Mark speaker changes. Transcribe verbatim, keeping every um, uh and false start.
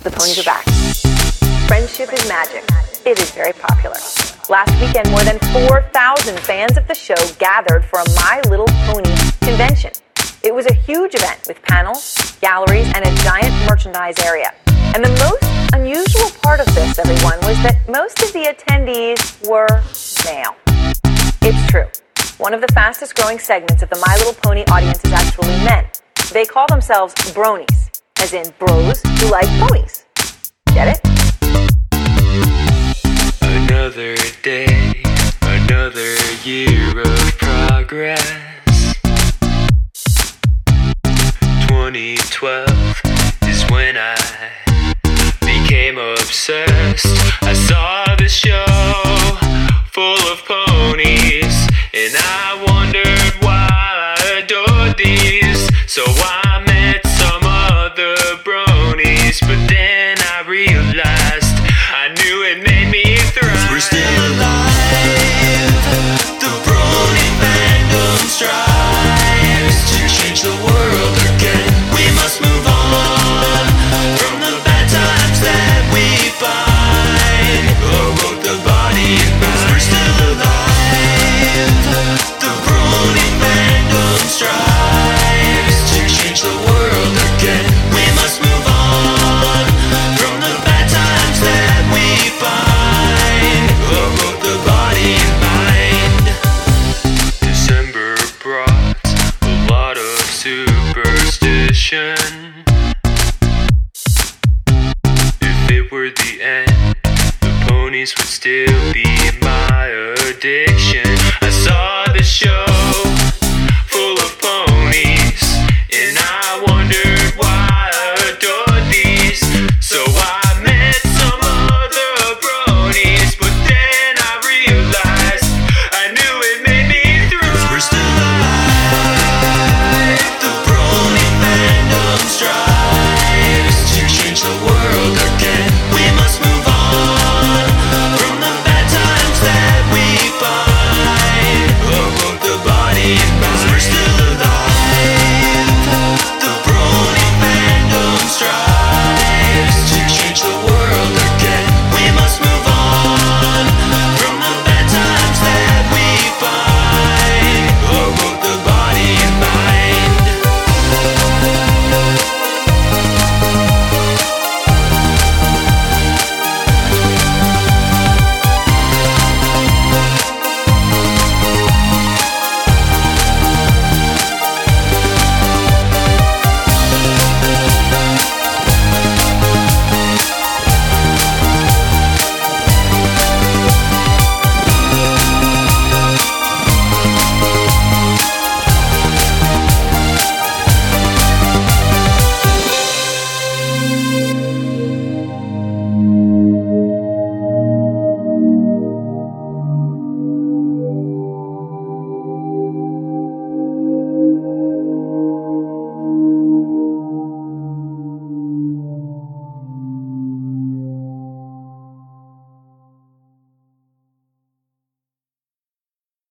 Speaker 1: the ponies are back. Friendship is magic. It is very popular. Last weekend, more than four thousand fans of the show gathered for a My Little Pony convention. It was a huge event with panels, galleries, and a giant merchandise area. And the most unusual part of this, everyone, was that most of the attendees were male. It's true. One of the fastest growing segments of the My Little Pony audience is actually men. They call themselves bronies, as in bros who like ponies. Get it?
Speaker 2: Another day, another year of progress. twenty twelve is when I became obsessed. I saw the show full of ponies, and I wondered why I adored these. So I met some other bronies, but then I realized I knew it made me thrive.
Speaker 3: We're still alive. The brony fandom strives to change the world again. We must move on from the bad times that we find. Oh, both the body and mind. We're still alive. The brony fandom strives to change the world again. We must move on from the bad times that we find. Oh, both the body and mind.
Speaker 2: December brought a lot of superstition. If it were the end, the ponies would still be